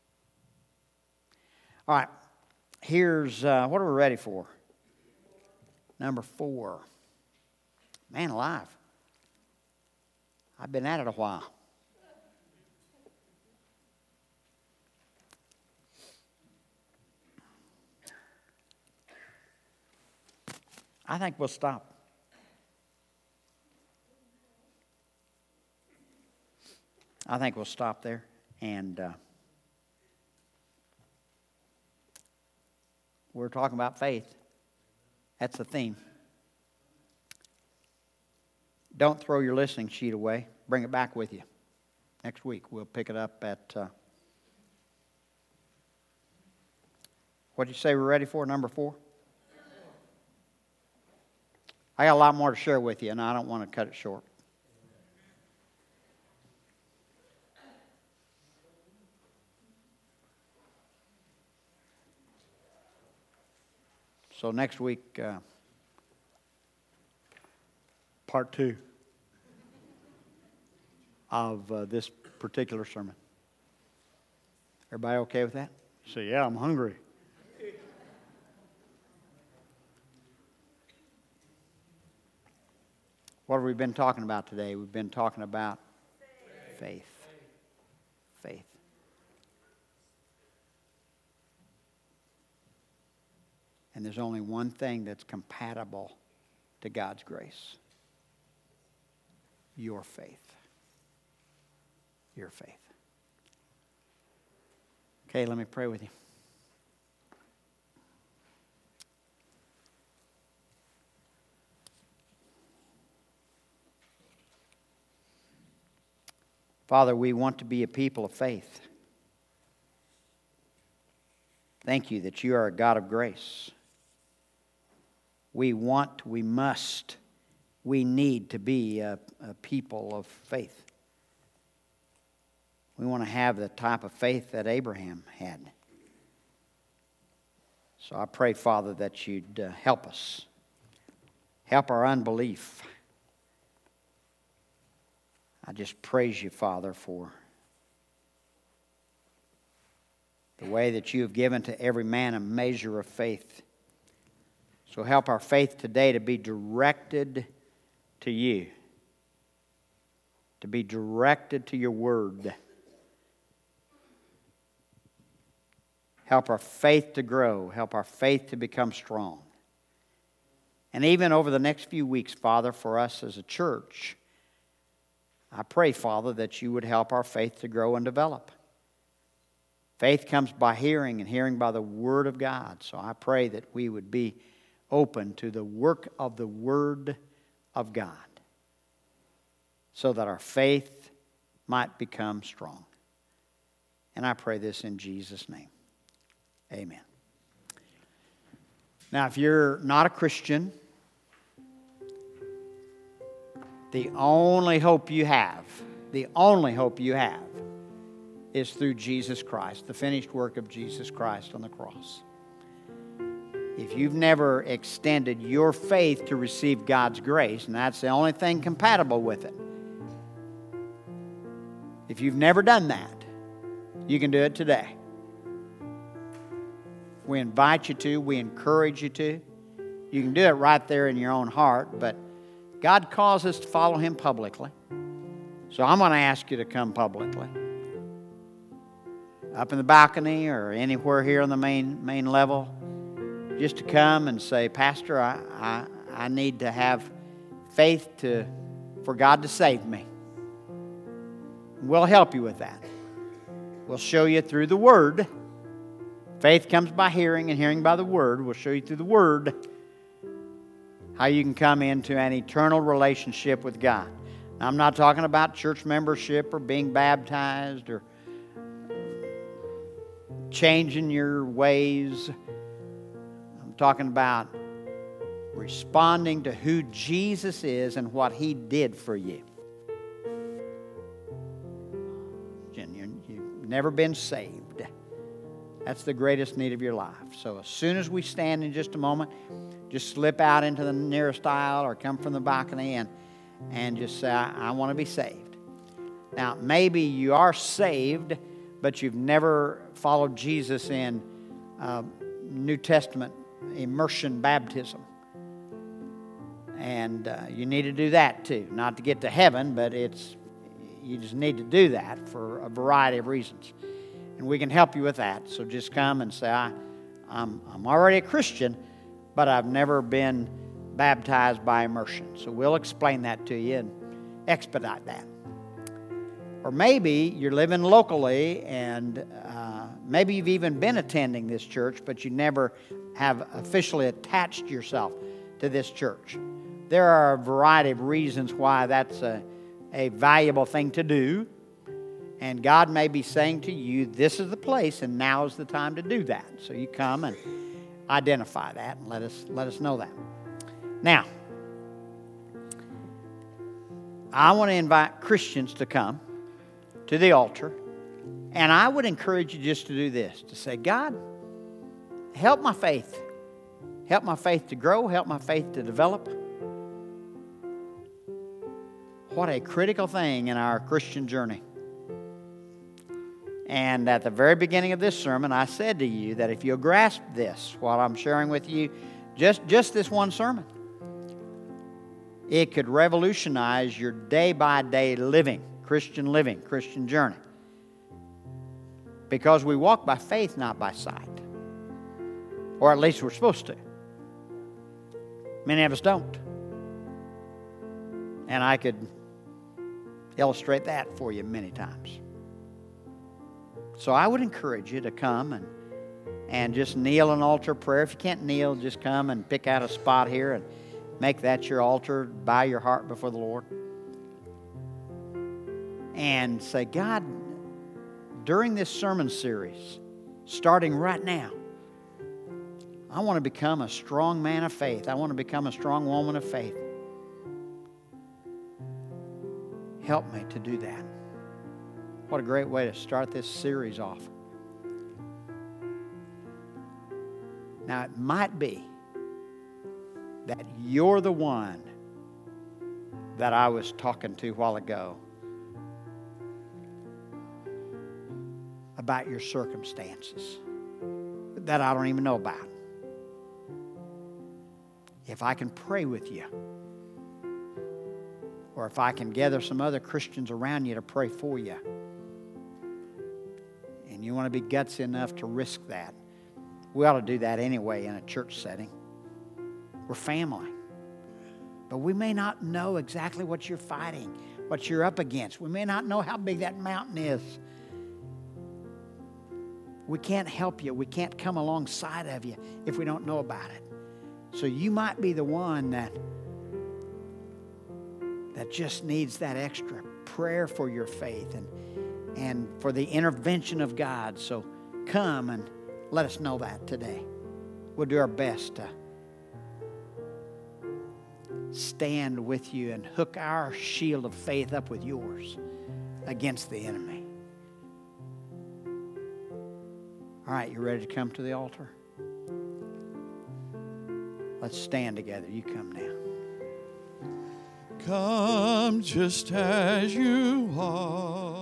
All right. Here's, what are we ready for? Number 4. Man alive. I've been at it a while. I think we'll stop. I think we'll stop there. And we're talking about faith. That's the theme. Don't throw your listening sheet away. Bring it back with you. Next week we'll pick it up at, what did you say we're ready for, number 4? I got a lot more to share with you, and I don't want to cut it short. So next week, part 2 of this particular sermon. Everybody okay with that? Say, yeah, I'm hungry. What have we been talking about today? We've been talking about faith. Faith. And there's only one thing that's compatible to God's grace. Your faith. Your faith. Okay, let me pray with you. Father, we want to be a people of faith. Thank you that you are a God of grace. We want, we must, we need to be a people of faith. We want to have the type of faith that Abraham had. So I pray, Father, that you'd help us. Help our unbelief. I just praise you, Father, for the way that you have given to every man a measure of faith. So help our faith today to be directed to you, to be directed to your word. Help our faith to grow. Help our faith to become strong. And even over the next few weeks, Father, for us as a church, I pray, Father, that you would help our faith to grow and develop. Faith comes by hearing, and hearing by the Word of God. So I pray that we would be open to the work of the Word of God, so that our faith might become strong. And I pray this in Jesus' name. Amen. Now, if you're not a Christian, the only hope you have is through Jesus Christ, the finished work of Jesus Christ on the cross. If you've never extended your faith to receive God's grace, and that's the only thing compatible with it, if you've never done that, you can do it today. We invite you to, we encourage you to. You can do it right there in your own heart, but God calls us to follow Him publicly. So I'm going to ask you to come publicly. Up in the balcony or anywhere here on the main level, just to come and say, Pastor, I need to have faith for God to save me. We'll help you with that. We'll show you through the Word. Faith comes by hearing, and hearing by the Word. We'll show you through the Word how you can come into an eternal relationship with God. Now, I'm not talking about church membership or being baptized or changing your ways. I'm talking about responding to who Jesus is and what He did for you. You've never been saved. That's the greatest need of your life. So as soon as we stand in just a moment, just slip out into the nearest aisle or come from the balcony and just say, I want to be saved. Now, maybe you are saved, but you've never followed Jesus in New Testament immersion baptism. And you need to do that too. Not to get to heaven, but you just need to do that for a variety of reasons. And we can help you with that. So just come and say, I'm already a Christian, but I've never been baptized by immersion. So we'll explain that to you and expedite that. Or maybe you're living locally and maybe you've even been attending this church, but you never have officially attached yourself to this church. There are a variety of reasons why that's a valuable thing to do. And God may be saying to you, this is the place and now is the time to do that. So you come and identify that and let us know that. Now, I want to invite Christians to come to the altar. And I would encourage you just to do this, to say, God, help my faith. Help my faith to grow. Help my faith to develop. What a critical thing in our Christian journey. And at the very beginning of this sermon, I said to you that if you'll grasp this, what I'm sharing with you, just this one sermon, it could revolutionize your day-by-day living, Christian journey. Because we walk by faith, not by sight. Or at least we're supposed to. Many of us don't. And I could illustrate that for you many times. So I would encourage you to come and just kneel an altar prayer. If you can't kneel, just come and pick out a spot here and make that your altar. Bow your heart before the Lord. And say, God, during this sermon series, starting right now, I want to become a strong man of faith. I want to become a strong woman of faith. Help me to do that. What a great way to start this series off. Now, it might be that you're the one that I was talking to a while ago about your circumstances that I don't even know about. If I can pray with you, or if I can gather some other Christians around you to pray for you, and you want to be gutsy enough to risk that, we ought to do that anyway in a church setting. We're family. But we may not know exactly what you're fighting, what you're up against. We may not know how big that mountain is. We can't help you. We can't come alongside of you if we don't know about it. So you might be the one that just needs that extra prayer for your faith and for the intervention of God. So come and let us know that today. We'll do our best to stand with you and hook our shield of faith up with yours against the enemy. All right, you ready to come to the altar? Let's stand together. You come now. Come just as you are.